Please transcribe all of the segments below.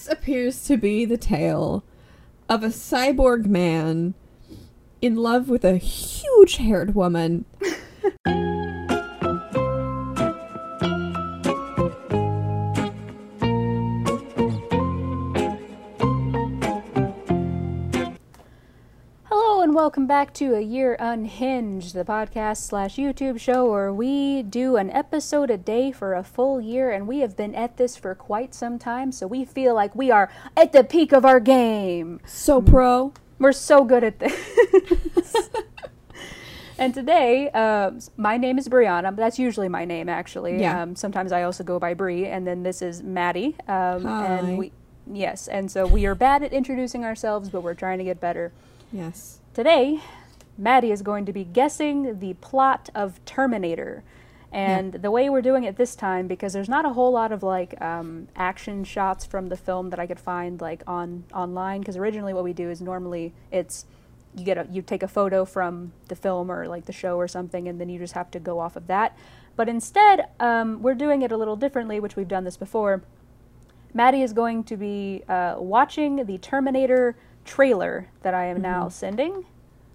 This appears to be the tale of a cyborg man in love with a huge-haired woman. Hello and welcome back to A Year Unhinged, the podcast/YouTube show where we do an episode a day for a full year, and we have been at this for quite some time, so we feel like we are at the peak of our game. So pro. We're so good at this. And today, my name is Brianna, but that's usually my name, actually. Yeah. Sometimes I also go by Bri, and then this is Maddie. Hi. And so we are bad at introducing ourselves, but we're trying to get better. Yes. Today, Maddie is going to be guessing the plot of Terminator. And the way we're doing it this time, because there's not a whole lot of action shots from the film that I could find online, because originally what we do is normally it's you take a photo from the film or the show or something, and then you just have to go off of that. But instead, we're doing it a little differently, which we've done this before. Maddie is going to be watching the Terminator trailer that I am now sending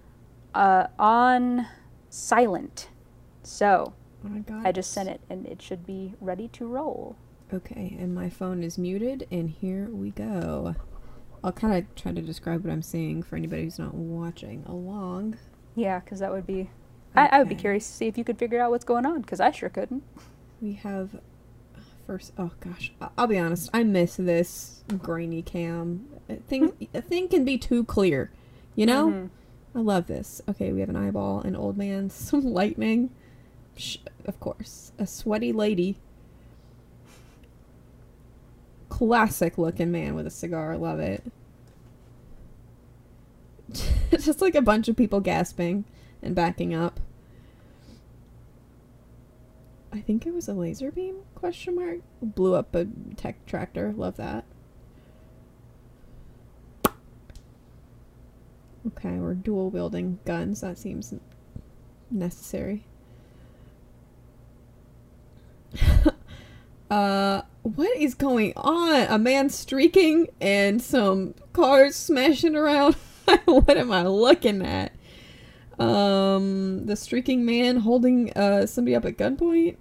on silent. So I just sent it, and it should be ready to roll. Okay, and my phone is muted, and here we go. I'll kind of try to describe what I'm seeing for anybody who's not watching along. Yeah, because that would be... I would be curious to see if you could figure out what's going on, because I sure couldn't. We have... First, oh gosh, I'll be honest, I miss this grainy cam. A thing can be too clear, you know? Mm-hmm. I love this. Okay, we have an eyeball, an old man, some lightning, of course, a sweaty lady, classic looking man with a cigar, love it. Just like a bunch of people gasping and backing up. I think it was a laser beam, question mark. Blew up a tech tractor. Love that. Okay, we're dual wielding guns. That seems necessary. What is going on? A man streaking and some cars smashing around. What am I looking at? The streaking man holding somebody up at gunpoint.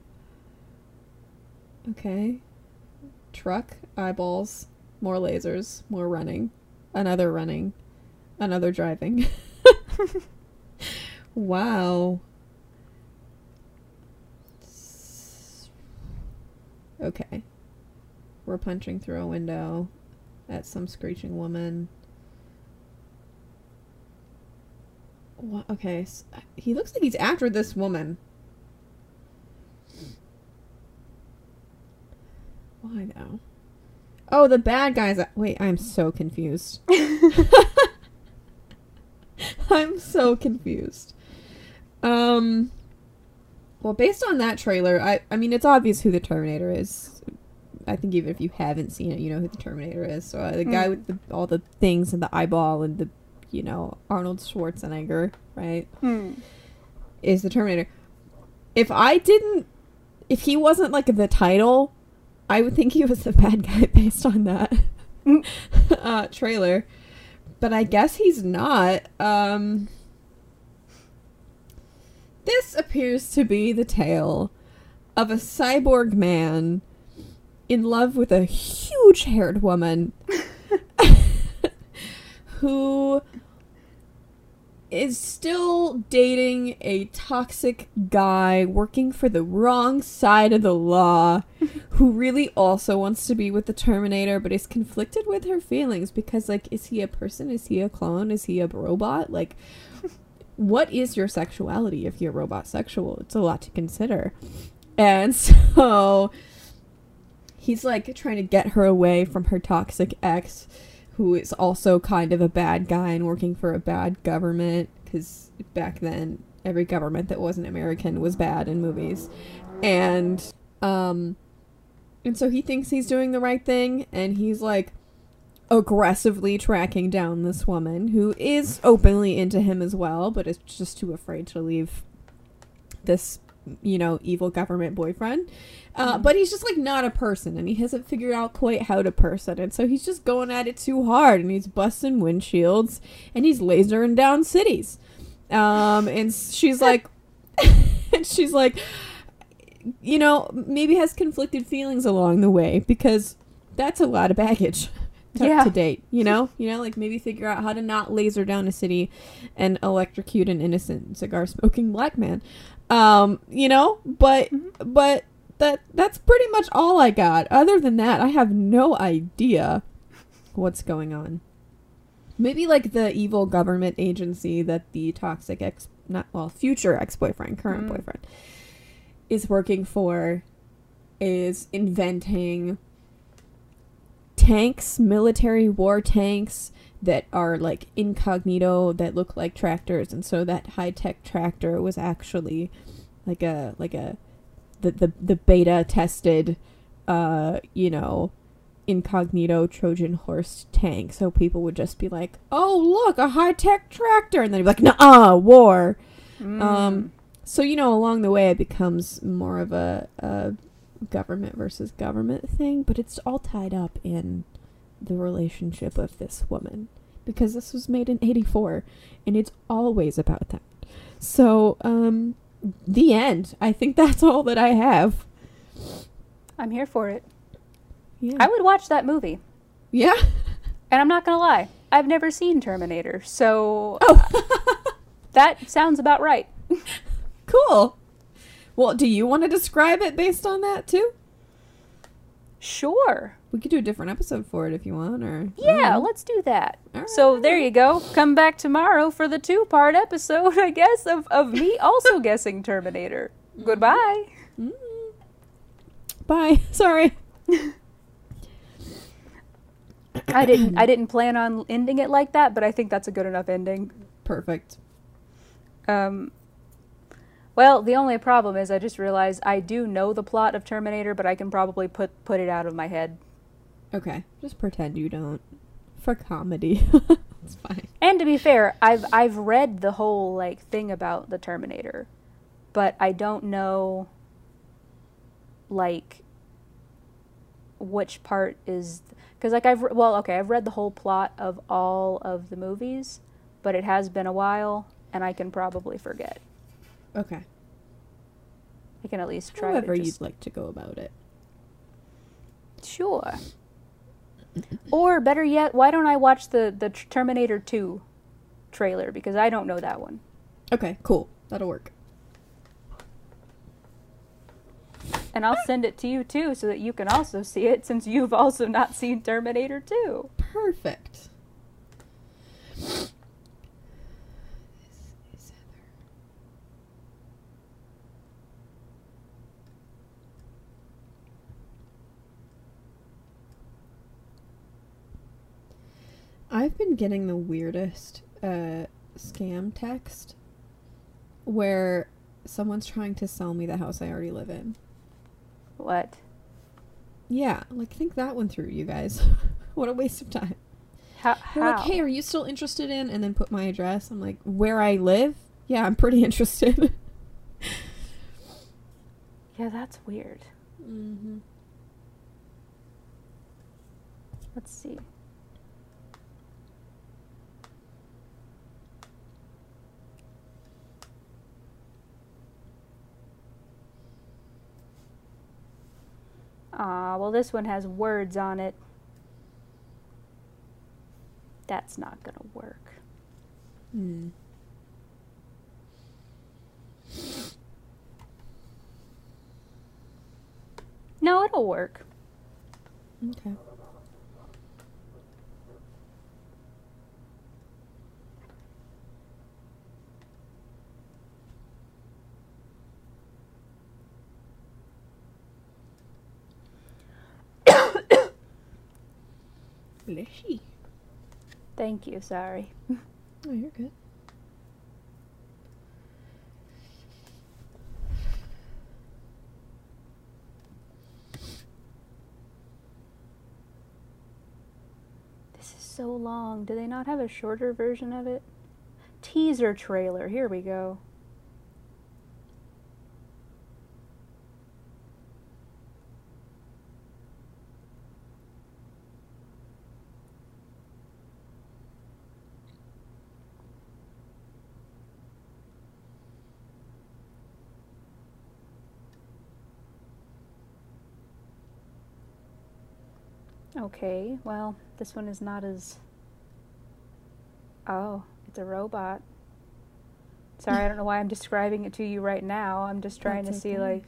Okay. Truck, eyeballs, more lasers, more running, another driving. Wow. Okay. We're punching through a window at some screeching woman. What? Okay, so he looks like he's after this woman. Why now? Oh, the bad guys. Wait, I'm so confused. I'm so confused. Well, based on that trailer, I mean, it's obvious who the Terminator is. I think even if you haven't seen it, you know who the Terminator is. So the guy with all the things and the eyeball and the, Arnold Schwarzenegger, right? Is the Terminator. If he wasn't the title, I would think he was the bad guy based on that trailer. But I guess he's not. This appears to be the tale of a cyborg man in love with a huge-haired woman who is still dating a toxic guy working for the wrong side of the law who really also wants to be with the Terminator but is conflicted with her feelings because, is he a person? Is he a clone? Is he a robot? What is your sexuality if you're robot sexual? It's a lot to consider. And so he's trying to get her away from her toxic ex, who is also kind of a bad guy and working for a bad government, because back then every government that wasn't American was bad in movies. And so he thinks he's doing the right thing, and he's aggressively tracking down this woman who is openly into him as well, but is just too afraid to leave this evil government boyfriend. But he's just like not a person, and he hasn't figured out quite how to person. And so he's just going at it too hard, and he's busting windshields, and he's lasering down cities. And she's like, maybe has conflicted feelings along the way, because that's a lot of baggage to date, like maybe figure out how to not laser down a city and electrocute an innocent cigar smoking black man. But that's pretty much all I got. Other than that, I have no idea what's going on. Maybe like the evil government agency that the toxic future ex-boyfriend, current boyfriend is working for is inventing tanks, military war tanks that are like incognito, that look like tractors, and so that high-tech tractor was actually like the beta tested incognito Trojan horse tank, so people would just be like, oh look, a high-tech tractor, and then they'd be like, nah, war. So along the way it becomes more of a government versus government thing, but it's all tied up in the relationship of this woman, because this was made in 1984 and it's always about that. So the end. I think that's all that I have. I'm here for it. Yeah. I would watch that movie. Yeah. And I'm not gonna lie, I've never seen Terminator, so that sounds about right. Cool. Well, do you want to describe it based on that too? Sure. We could do a different episode for it if you want, or... Yeah, let's do that. All So right. there you go. Come back tomorrow for the 2-part episode, I guess, of me also guessing Terminator. Goodbye. Bye. Sorry. I didn't plan on ending it like that, but I think that's a good enough ending. Perfect. Well, the only problem is I just realized I do know the plot of Terminator, but I can probably put it out of my head. Okay. Just pretend you don't. For comedy. It's fine. And to be fair, I've read the whole thing about the Terminator, but I don't know which part is, because I've read the whole plot of all of the movies, but it has been a while and I can probably forget. Okay. I can at least try. However you'd like to go about it. Sure. Or better yet, why don't I watch the Terminator 2 trailer, because I don't know that one. Okay, cool. That'll work. And I'll send it to you too, so that you can also see it, since you've also not seen Terminator 2. Perfect. This is Heather. I've been getting the weirdest scam text where someone's trying to sell me the house I already live in. What? Yeah, think that one through, you guys. What a waste of time. How? They're like, hey, are you still interested in? And then put my address. I'm like, where I live? Yeah, I'm pretty interested. Yeah, that's weird. Mm-hmm. Let's see. Well, this one has words on it. That's not gonna work. Hmm. No, it'll work. Okay. Bless. Thank you, sorry. Oh, you're good. This is so long. Do they not have a shorter version of it? Teaser trailer. Here we go. Okay, well, this one is not as. Oh, it's a robot. Sorry, I don't know why I'm describing it to you right now. I'm just trying That's to see, okay. like.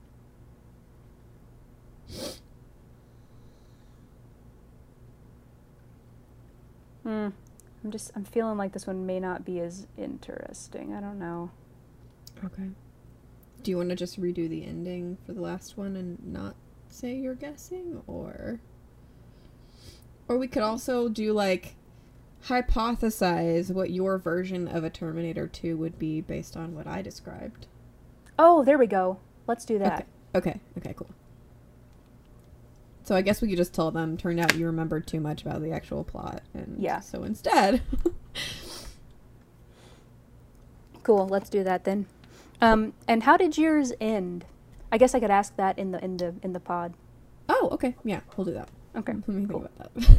I'm feeling like this one may not be as interesting. I don't know. Okay. Do you want to just redo the ending for the last one and not say you're guessing, or we could also do like hypothesize what your version of a Terminator 2 would be based on what I described. Oh, there we go. Let's do that. Okay, cool. So I guess we could just tell them, turned out you remembered too much about the actual plot, and Yeah. so instead. Cool, let's do that then. And how did yours end? I guess I could ask that in the pod. Oh, okay. Yeah, we'll do that. Okay. Let me think Cool. about that.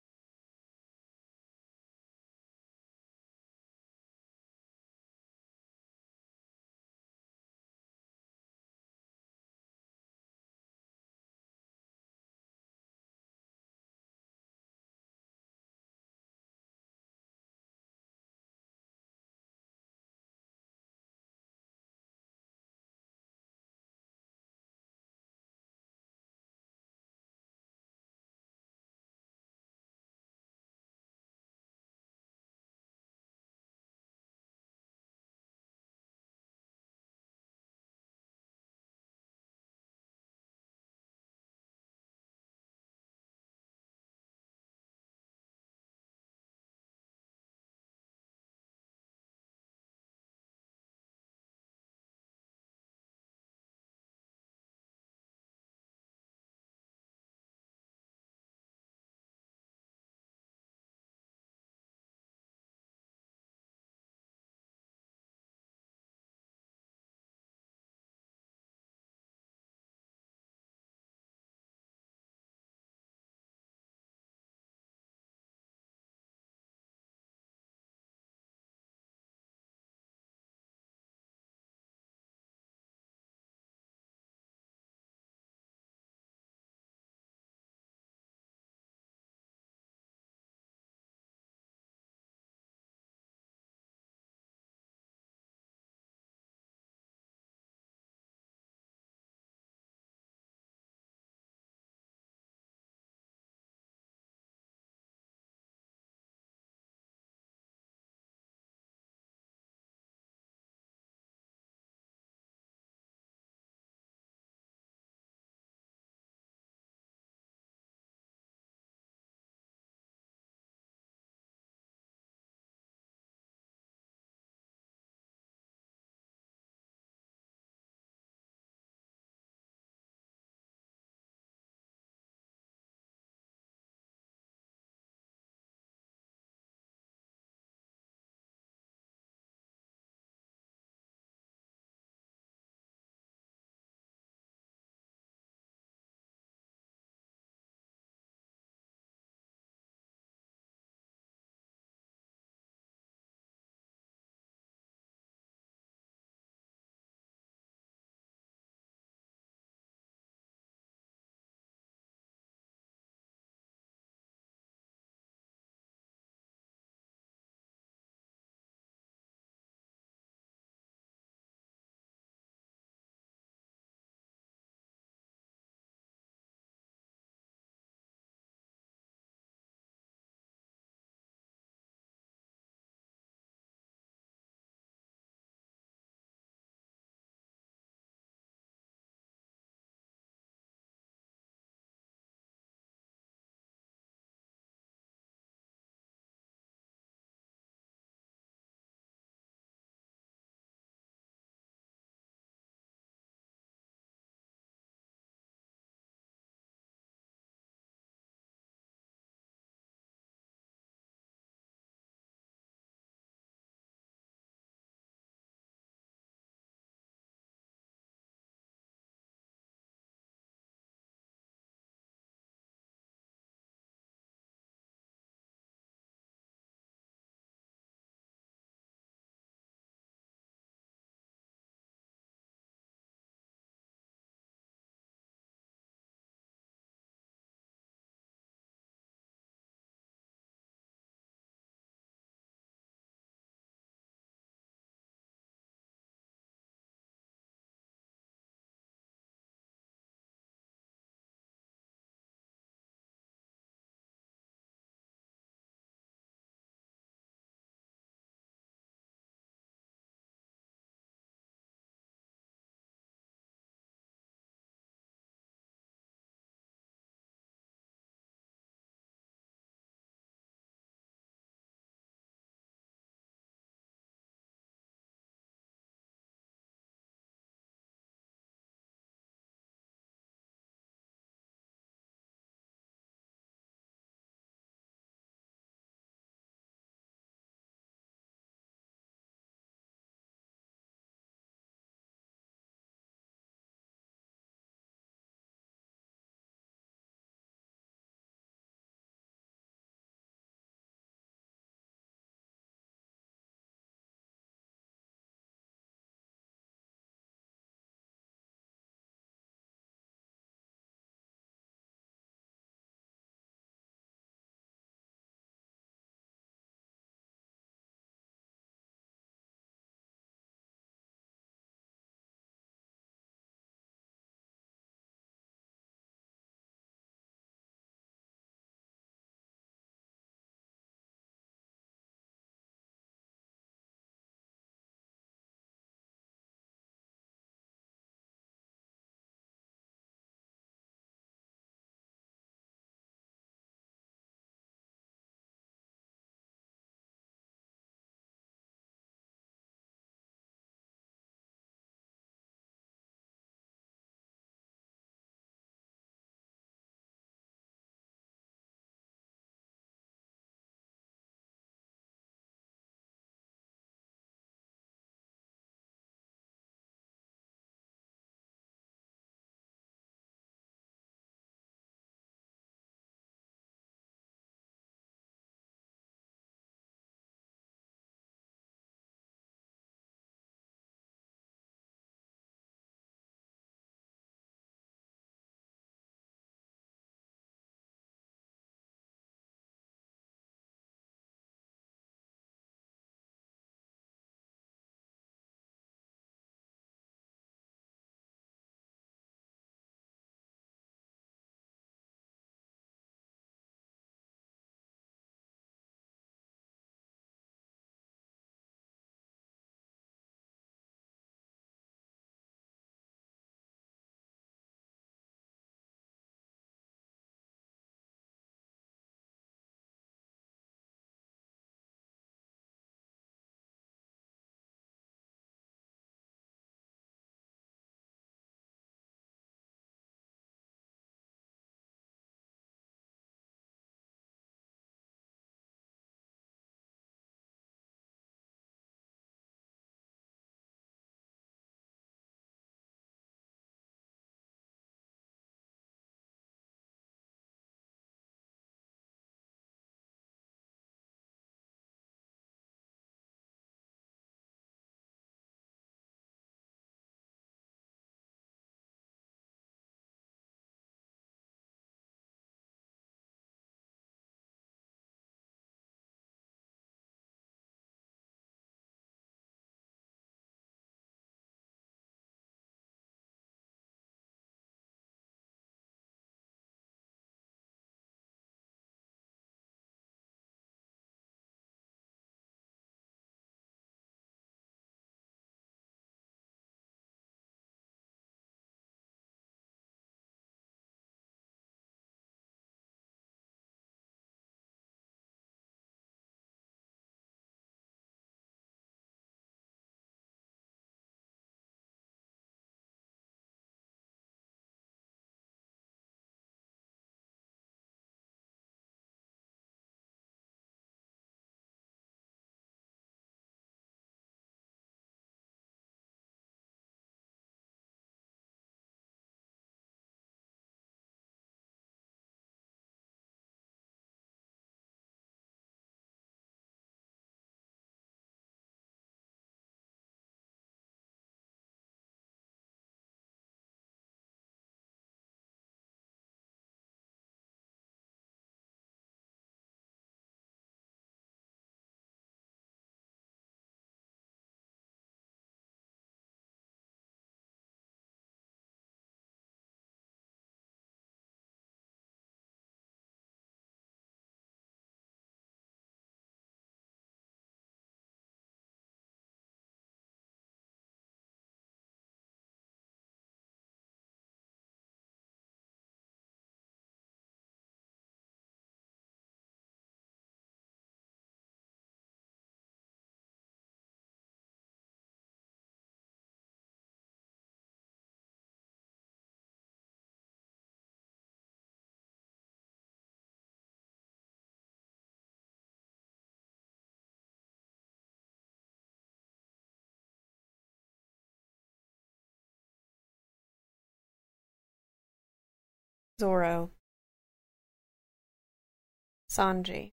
Zoro, Sanji,